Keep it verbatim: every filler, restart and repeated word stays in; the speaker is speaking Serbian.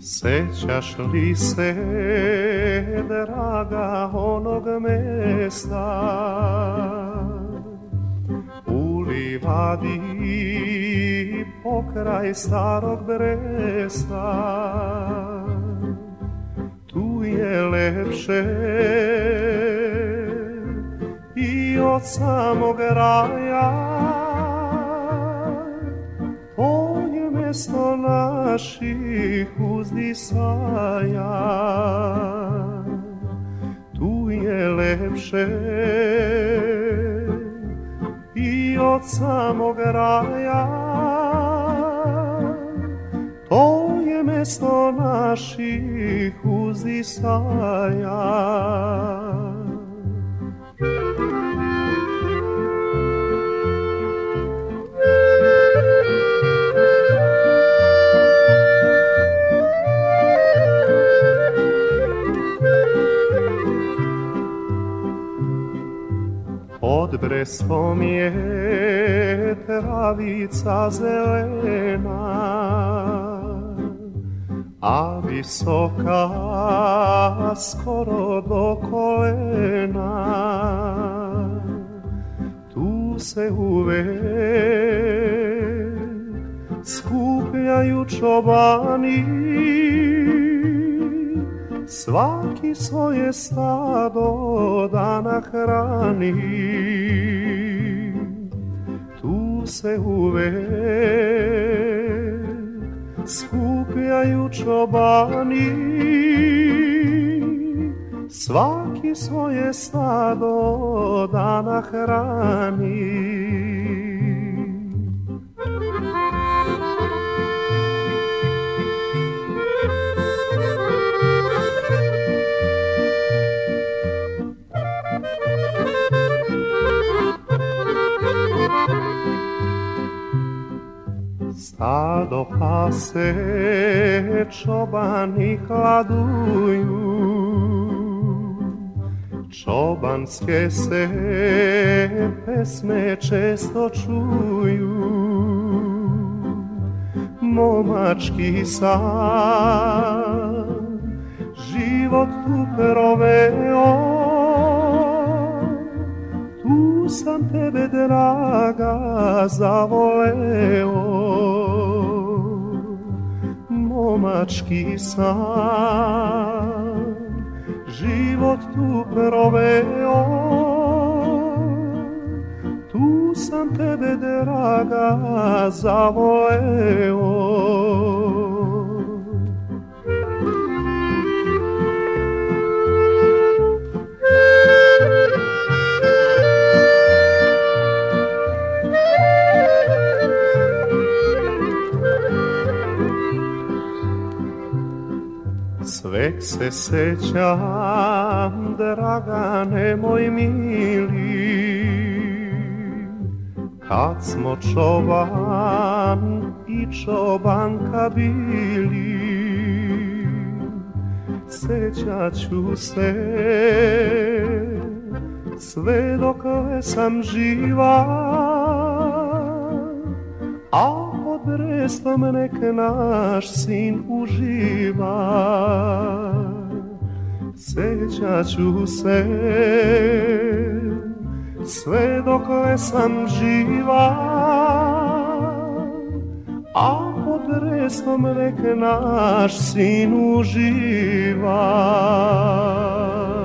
Sećaš li se, draga, onog mesta u livadi pokraj starog Bresta? Tu je lepše i od samog raja, to je mesto naših uzdisaja. Tu je lepše i od samog raja, to je mesto naših uzdisaja. Pod Brestom je travica zelena, a visoka skoro do kolena. Tu se uvek skupljaju čobani, svaki svoje stado da nahrani. Tu se uvek skupljaju čobani, svaki svoje stado da nahrani. Stado pase, čobani hladuju, čobanske se pesme često čuju. Momački san život tu proveo, tu sam tebe, draga, zavoleo. Momački san život tu proveo, tu sam tebe, draga, zavoleo. Svek se sećam, Dragane moj mili, kad smo čoban i čobanka bili. Sećat ću se sve dokle sam živa, a pod Brestom nek naš sin uživa. Sećat ću se sve dokle sam živa, a pod Brestom nek naš sin uživa.